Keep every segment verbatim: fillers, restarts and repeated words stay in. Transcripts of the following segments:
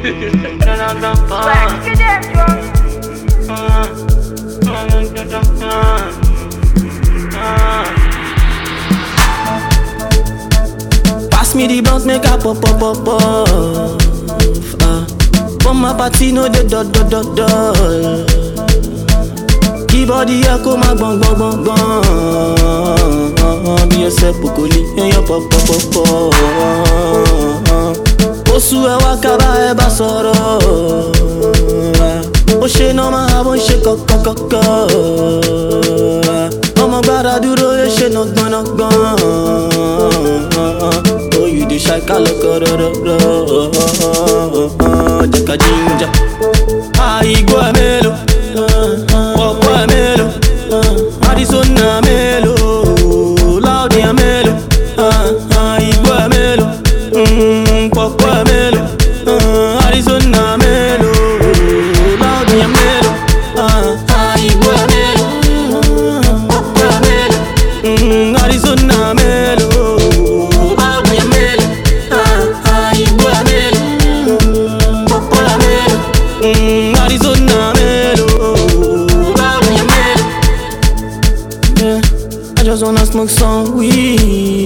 Pass me the bounce, make a pop pop pop pop. Uh, for my party, no the dot dot dot dot. Keep body a come a bang bang bang bang. Be yourself, pokoli, and your pop pop pop pop. Osu e wakaba e basoro. Oshe no ma ha, oshe kok kok kok kok. Omo gbara duro, oshe no gban no gban. Oh, you the shy kalokororo. Jaka jinja, ah igbo emelo. Popo emelo, Arizona melo, Loud emelo, ah igbo emelo, Popo emelo, Arizona melo, Loud emelo, ah igbo emelo, Popo emelo, Arizona melo, Loud emelo, ah igbo emelo, Popo emelo, Arizona melo. I just wanna smoke some weed.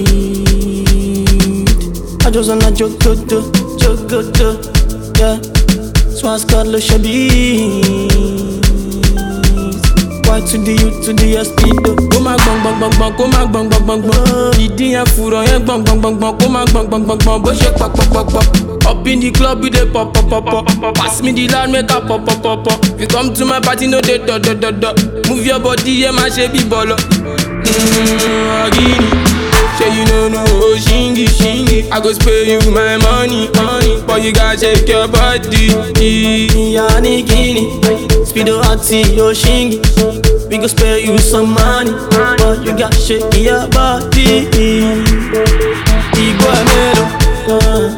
I just wanna joke, joke, joke, joke, joke, joke. Yeah, so I start le shabby. Y to the U to the S P do. Go mag bang bang bang bang, go mag bang bang bang bang. Didi and furo yen bang bang bang bang, go mag bang bang bang bang. Bo shake pop pop pop pop. Up in the club with the pop pop pop pop. Pass me the loud, make a pop pop pop pop. You come to my party, no de do do do do. Move your body, yeah, my shape bolo. Mmm, agini. Say you know no shingy shingy. I go spare you my money, money. But you gotta shake your body. Yani kini, speedo hati yo shingy. We go spare you some money, but you got shake your body. Igbo emelo,